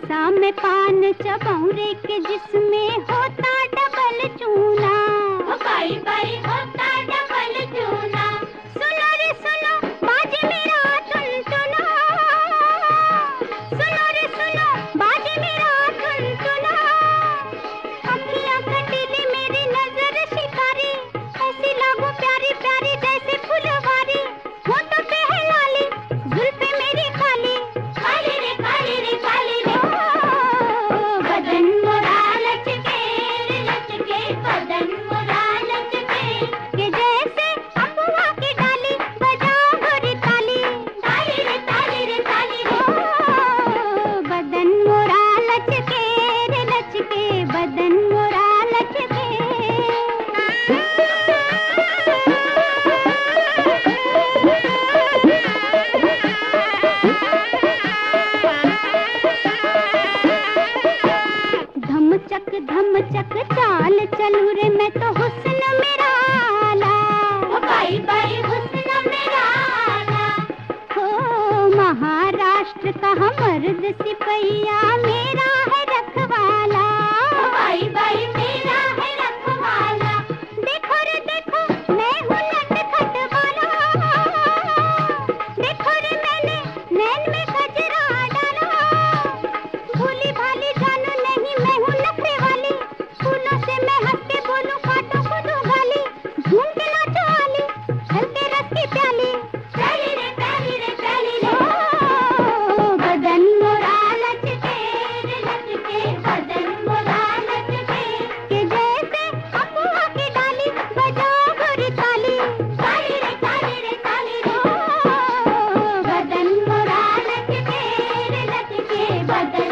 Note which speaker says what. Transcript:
Speaker 1: ऐसा मैं पान चबाऊं रे के जिसमें होता डबल चूना।
Speaker 2: बाई बाई होता डबल चूना।
Speaker 1: सुनो रे सुनो बाजे मेरा टुनटुना, सुनो रे सुनो बाजे मेरा टुनटुना। अखियां कटीली मेरी नजर शिकारी, ऐसी लागू प्यारी प्यारी जैसे फुलवारी। होठों पे है लाली, जुल्फे मेरी काली,
Speaker 2: काली रे काली रे काली रे।
Speaker 1: बदन मोरा
Speaker 2: लचके रे लचके, बदन मोरा लचके।
Speaker 1: के जैसे अफवाह की डाली, बजाओ गोरी ताली,
Speaker 2: ताली रे ताली रे ताली रे।
Speaker 1: बदन मोरा लचके रे लचके, बदन मोरा लचके। धमचक चाल चलूं रे मैं तो हुस्न मेरा आला।
Speaker 2: बाई बाई हुस्न मेरा आला।
Speaker 1: हो महाराष्ट्र का मर्द सिपहिया मेरा है रखवाला।
Speaker 2: बाई बाई मेरा है रखवाला।
Speaker 1: देखो रे देखो मैं हूँ नटखट वाला, देखो रे मैंने नैन में गजरा डाला। भूली भाली जानू नहीं मैं हूँ नखरे वाली, फूलों से मैं हंस के बोलूं कांटों को दूं गाली। झूम के नाचो आली, चलते रस की प्याली,
Speaker 2: प्याली रे प्याली रे प्याली रे।
Speaker 1: बदन मोरा
Speaker 2: लचके रे लचके, बदन मोरा लचके।
Speaker 1: के जैसे अफवाह की डाली, बजाओ गोरी ताली,
Speaker 2: ताली रे ताली रे ताली रे।
Speaker 1: बदन मोरा
Speaker 2: लचके रे लचके, बदन